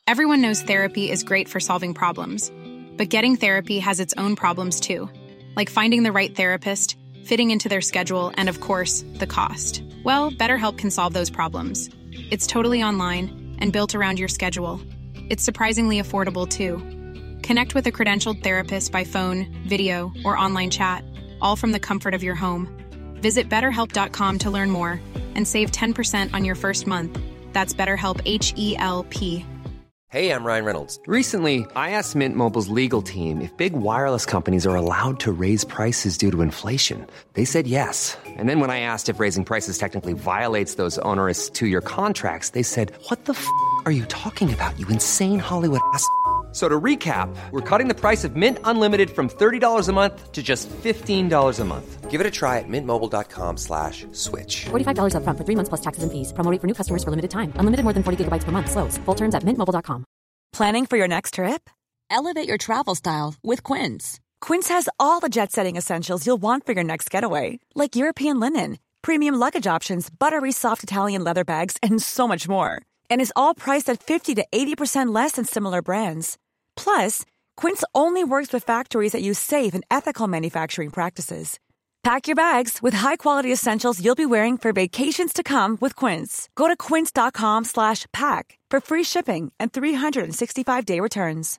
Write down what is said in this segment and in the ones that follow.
Everyone knows therapy is great for solving problems, but getting therapy has its own problems too, like finding the right therapist, fitting into their schedule, and of course, the cost. Well, BetterHelp can solve those problems. It's totally online and built around your schedule. It's surprisingly affordable too. Connect with a credentialed therapist by phone, video, or online chat, all from the comfort of your home. Visit BetterHelp.com to learn more and save 10% on your first month. That's BetterHelp, H-E-L-P. Hey, I'm Ryan Reynolds. Recently, I asked Mint Mobile's legal team if big wireless companies are allowed to raise prices due to inflation. They said yes. And then when I asked if raising prices technically violates those onerous two-year contracts, they said, "What the f*** are you talking about, you insane Hollywood ass?" So to recap, we're cutting the price of Mint Unlimited from $30 a month to just $15 a month. Give it a try at mintmobile.com/switch. $45 up front for 3 months plus taxes and fees. Promo rate for new customers for limited time. Unlimited more than 40 gigabytes per month. Slows full terms at mintmobile.com. Planning for your next trip? Elevate your travel style with Quince. Quince has all the jet-setting essentials you'll want for your next getaway, like European linen, premium luggage options, buttery soft Italian leather bags, and so much more. And is all priced at 50 to 80% less than similar brands. Plus, Quince only works with factories that use safe and ethical manufacturing practices. Pack your bags with high-quality essentials you'll be wearing for vacations to come with Quince. Go to quince.com/pack for free shipping and 365-day returns.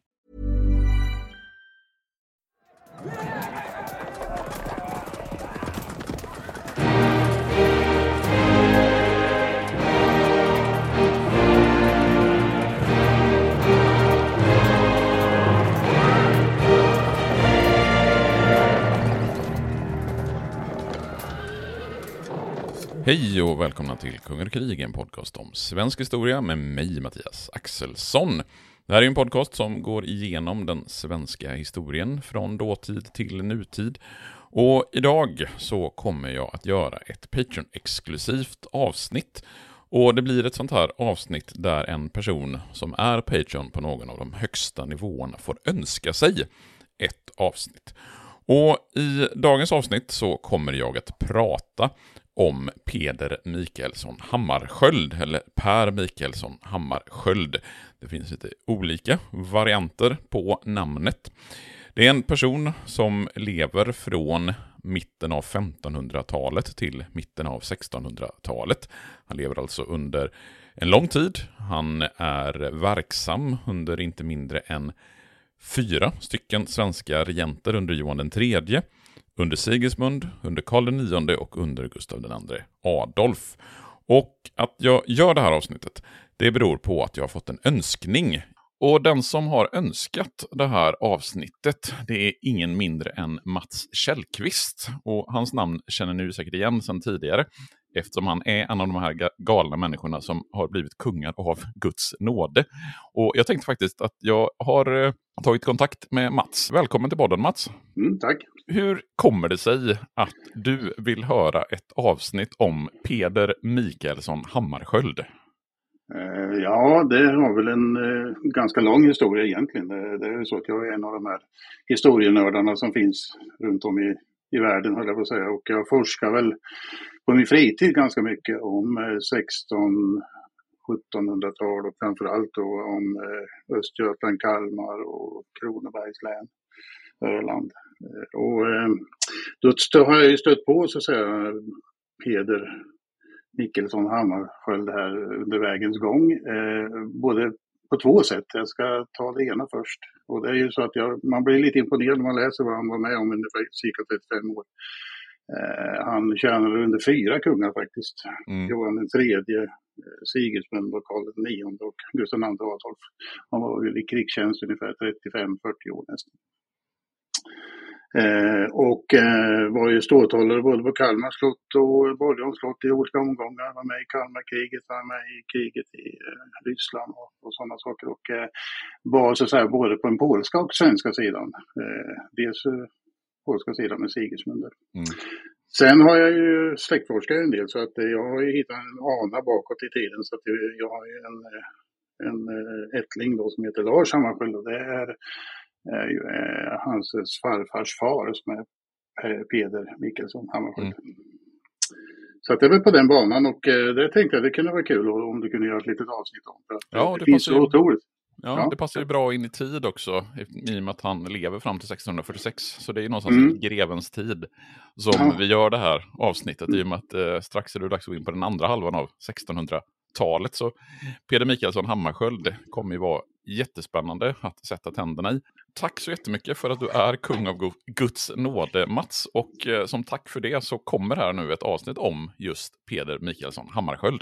Hej och välkomna till Kungar och krig, en podcast om svensk historia med mig, Mattias Axelsson. Det här är en podcast som går igenom den svenska historien från dåtid till nutid. Och idag så kommer jag att göra ett Patreon-exklusivt avsnitt. Och det blir ett sånt här avsnitt där en person som är Patreon på någon av de högsta nivåerna får önska sig ett avsnitt. Och i dagens avsnitt så kommer jag att prata om Peder Mikaelsson Hammarskjöld, eller Per Mikaelsson Hammarskjöld. Det finns lite olika varianter på namnet. Det är en person som lever från mitten av 1500-talet till mitten av 1600-talet. Han lever alltså under en lång tid. Han är verksam under inte mindre än 4 stycken svenska regenter under Johan den tredje, under Sigismund, under Karl IX och under Gustav II Adolf. Och att jag gör det här avsnittet, det beror på att jag har fått en önskning. Och den som har önskat det här avsnittet, det är ingen mindre än Mats Källqvist. Och hans namn känner ni säkert igen sedan tidigare, eftersom han är en av de här galna människorna som har blivit kungar av Guds nåde. Och jag tänkte faktiskt att jag har tagit kontakt med Mats. Välkommen till podden, Mats. Tack. Hur kommer det sig att du vill höra ett avsnitt om Peder Mikaelsson Hammarskjöld? Ja, det har väl en ganska lång historia egentligen. Det är ju så att jag är en av de här historienördarna som finns runt om i världen, höll jag på att säga. Och jag forskar väl på min fritid ganska mycket om 1700-tal och framförallt då om Östergötland, Kalmar och Kronobergs län, Öland. Och då har jag ju stött på, så att säga, Peder Mikaelsson Hammarskjöld här under vägens gång. Både på 2 sätt. Jag ska ta det ena först. Och det är ju så att man blir lite imponerad när man läser vad han var med om under cirka 35 år. Han tjänade under 4 kungar faktiskt. Johan den tredje, Sigismund och Karl IX och Gustav II Adolf. Han var väl i krigstjänst ungefär 35-40 år nästan. Och var ju ståthållare både på Kalmar slott och Borgholms slott i olika omgångar. Var med i Kalmarkriget, var med i kriget i Ryssland och sådana saker. Och var så att säga både på den polska och svenska sidan. Dels polska sidan med Sigismund. Sen har jag ju släktforskat en del, så att jag har ju hittat en ana bakåt i tiden. Så att jag har ju en ättling då som heter Lars Hammarskjöld, och det är ju hans farfars far som är Peder Mikaelsson Hammarskjöld. Så att det är väl på den banan, och det tänkte jag det kunde vara kul om du kunde göra ett litet avsnitt om. För att det finns så otroligt. Ja, det passar ju bra in i tid också, i och med att han lever fram till 1646. Så det är någonstans i grevens tid som vi gör det här avsnittet, i och med att strax är det dags att gå in på den andra halvan av 1600-talet. Så Peder Mikaelsson Hammarskjöld kommer ju vara jättespännande att sätta tänderna i. Tack så jättemycket för att du är kung av Guds nåde, Mats. Och som tack för det så kommer här nu ett avsnitt om just Peder Mikaelsson Hammarskjöld.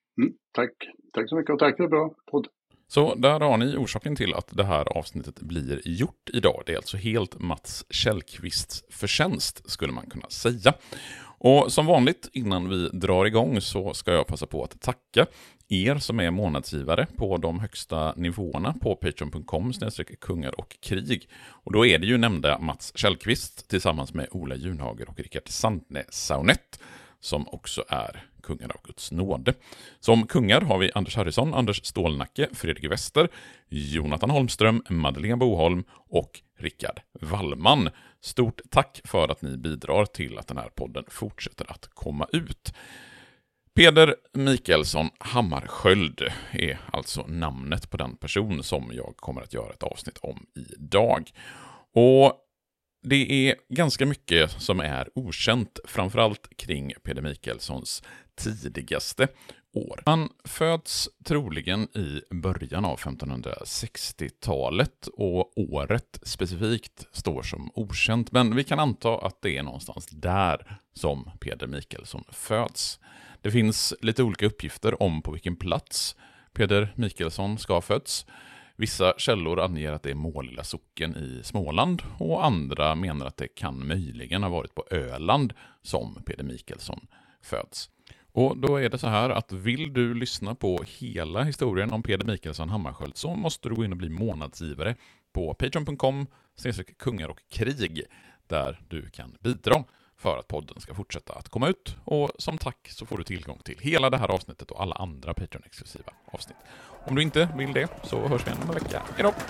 Tack så mycket och tack för bra podd. Så där har ni orsaken till att det här avsnittet blir gjort idag. Det är alltså helt Mats Källqvists förtjänst, skulle man kunna säga. Och som vanligt innan vi drar igång så ska jag passa på att tacka er som är månadsgivare på de högsta nivåerna på patreon.com/kungar och krig. Och då är det ju nämnda Mats Källqvist tillsammans med Ola Junhager och Rickard Sandne-Saunet som också är kungar av Guds nåde. Som kungar har vi Anders Harrison, Anders Stålnacke, Fredrik Wester, Jonathan Holmström, Madeleine Boholm och Rickard Wallman. Stort tack för att ni bidrar till att den här podden fortsätter att komma ut. Peder Mikaelsson Hammarskjöld är alltså namnet på den person som jag kommer att göra ett avsnitt om idag. Och det är ganska mycket som är okänt, framförallt kring Peder Mikkelssons tidigaste år. Han föds troligen i början av 1560-talet och året specifikt står som okänt, men vi kan anta att det är någonstans där som Peder Mikelsson föds. Det finns lite olika uppgifter om på vilken plats Peder Mikelsson ska ha fötts. Vissa källor anger att det är Målilla socken i Småland och andra menar att det kan möjligen ha varit på Öland som Peder Mikelsson föds. Och då är det så här att vill du lyssna på hela historien om Peder Mikaelsson Hammarskjöld så måste du gå in och bli månadsgivare på patreon.com/kungar och krig där du kan bidra för att podden ska fortsätta att komma ut. Och som tack så får du tillgång till hela det här avsnittet och alla andra Patreon-exklusiva avsnitt. Om du inte vill det så hörs vi igen om en vecka. Hej då!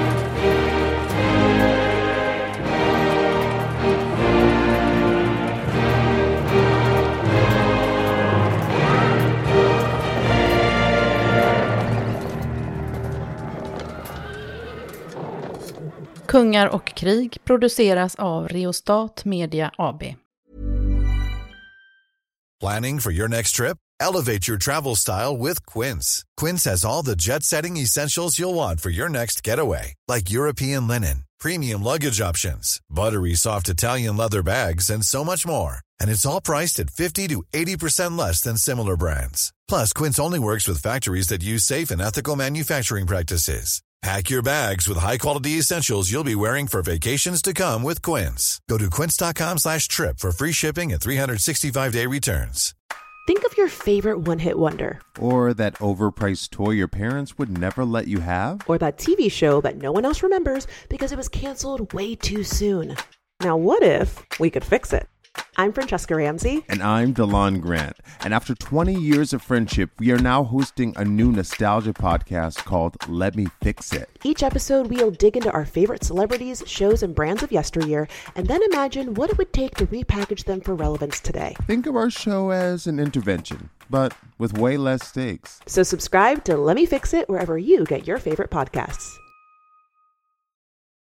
Kungar och krig produceras av Reostat Media AB. Planning for your next trip? Elevate your travel style with Quince. Quince has all the jet-setting essentials you'll want for your next getaway, like European linen, premium luggage options, buttery soft Italian leather bags, and so much more. And it's all priced at 50 to 80% less than similar brands. Plus, Quince only works with factories that use safe and ethical manufacturing practices. Pack your bags with high-quality essentials you'll be wearing for vacations to come with Quince. Go to quince.com/trip for free shipping and 365-day returns. Think of your favorite one-hit wonder. Or that overpriced toy your parents would never let you have. Or that TV show that no one else remembers because it was canceled way too soon. Now what if we could fix it? I'm Francesca Ramsey. And I'm Delon Grant. And after 20 years of friendship, we are now hosting a new nostalgia podcast called Let Me Fix It. Each episode, we'll dig into our favorite celebrities, shows, and brands of yesteryear, and then imagine what it would take to repackage them for relevance today. Think of our show as an intervention, but with way less stakes. So subscribe to Let Me Fix It wherever you get your favorite podcasts.